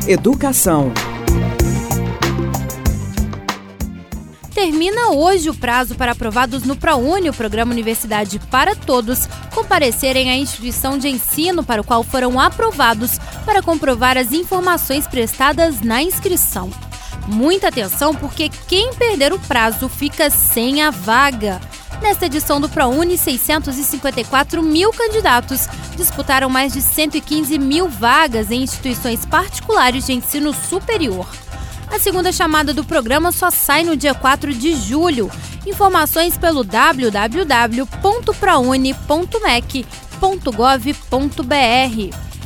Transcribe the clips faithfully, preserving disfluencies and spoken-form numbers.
Educação. Termina hoje o prazo para aprovados no ProUni, o Programa Universidade para Todos, comparecerem à instituição de ensino para o qual foram aprovados para comprovar as informações prestadas na inscrição. Muita atenção, porque quem perder o prazo fica sem a vaga. Nesta edição do ProUni, seiscentos e cinquenta e quatro mil candidatos disputaram mais de cento e quinze mil vagas em instituições particulares de ensino superior. A segunda chamada do programa só sai no dia quatro de julho. Informações pelo w w w ponto prouni ponto m e c ponto gov ponto b r.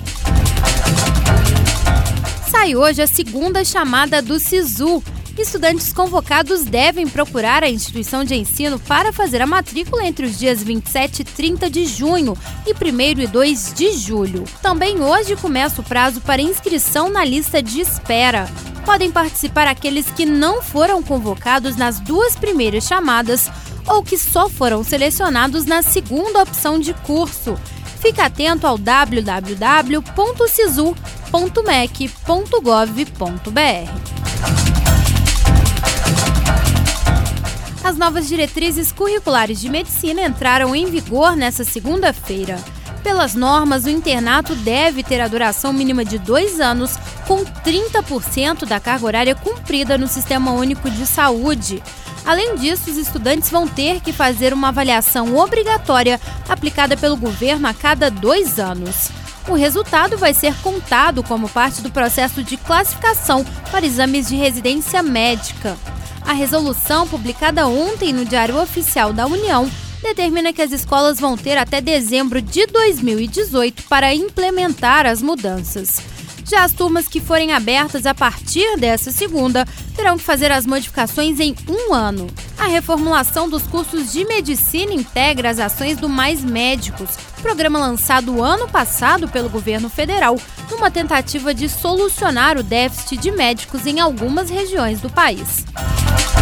Sai hoje a segunda chamada do SISU. Estudantes convocados devem procurar a instituição de ensino para fazer a matrícula entre os dias vinte e sete e trinta de junho e primeiro e dois de julho. Também hoje começa o prazo para inscrição na lista de espera. Podem participar aqueles que não foram convocados nas duas primeiras chamadas ou que só foram selecionados na segunda opção de curso. Fique atento ao w w w ponto sisu ponto m e c ponto gov ponto b r. As novas diretrizes curriculares de medicina entraram em vigor nesta segunda-feira. Pelas normas, o internato deve ter a duração mínima de dois anos, com trinta por cento da carga horária cumprida no Sistema Único de Saúde. Além disso, os estudantes vão ter que fazer uma avaliação obrigatória aplicada pelo governo a cada dois anos. O resultado vai ser contado como parte do processo de classificação para exames de residência médica. A resolução, publicada ontem no Diário Oficial da União, determina que as escolas vão ter até dezembro de dois mil e dezoito para implementar as mudanças. Já as turmas que forem abertas a partir dessa segunda terão que fazer as modificações em um ano. A reformulação dos cursos de medicina integra as ações do Mais Médicos, programa lançado ano passado pelo governo federal, numa tentativa de solucionar o déficit de médicos em algumas regiões do país.